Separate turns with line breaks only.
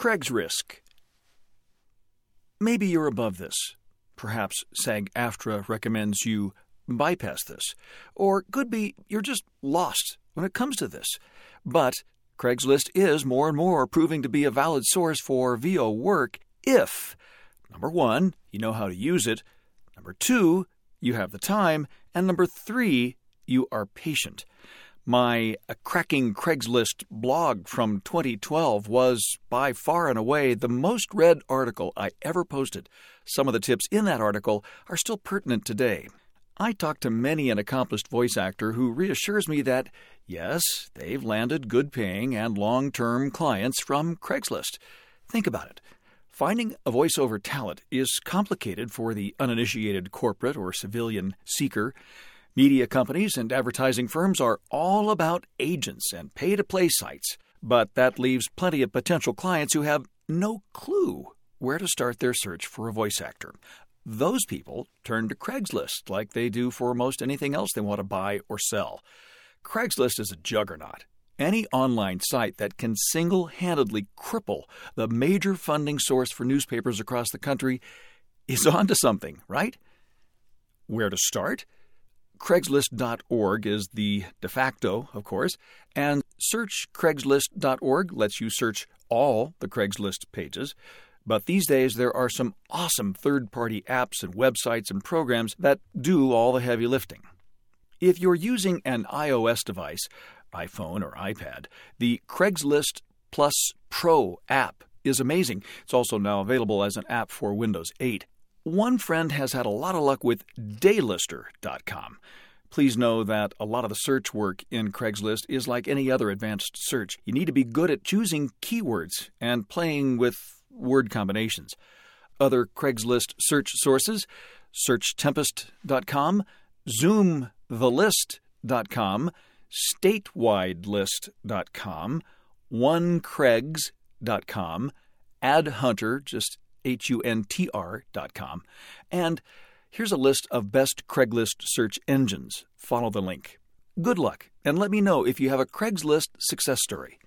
Craigslist. Maybe you're above this. Perhaps SAG-AFTRA recommends you bypass this. Or could be you're just lost when it comes to this. But Craigslist is more and more proving to be a valid source for VO work if, number 1, you know how to use it, number 2, you have the time, and number 3, you are patient. My Cracking Craigslist blog from 2012 was by far and away the most read article I ever posted. Some of the tips in that article are still pertinent today. I talked to many an accomplished voice actor who reassures me that, yes, they've landed good-paying and long-term clients from Craigslist. Think about it. Finding a voiceover talent is complicated for the uninitiated corporate or civilian seeker. Media companies and advertising firms are all about agents and pay-to-play sites, but that leaves plenty of potential clients who have no clue where to start their search for a voice actor. Those people turn to Craigslist like they do for most anything else they want to buy or sell. Craigslist is a juggernaut. Any online site that can single-handedly cripple the major funding source for newspapers across the country is onto something, right? Where to start? Craigslist.org is the de facto, of course, and search Craigslist.org lets you search all the Craigslist pages. But these days, there are some awesome third-party apps and websites and programs that do all the heavy lifting. If you're using an iOS device, iPhone or iPad, the Craigslist Plus Pro app is amazing. It's also now available as an app for Windows 8. One friend has had a lot of luck with Daylister.com. Please know that a lot of the search work in Craigslist is like any other advanced search. You need to be good at choosing keywords and playing with word combinations. Other Craigslist search sources: SearchTempest.com, ZoomTheList.com, StateWideList.com, OneCraigs.com, AdHunter, just HUNTR.com. And here's a list of best Craigslist search engines. Follow the link. Good luck, and let me know if you have a Craigslist success story.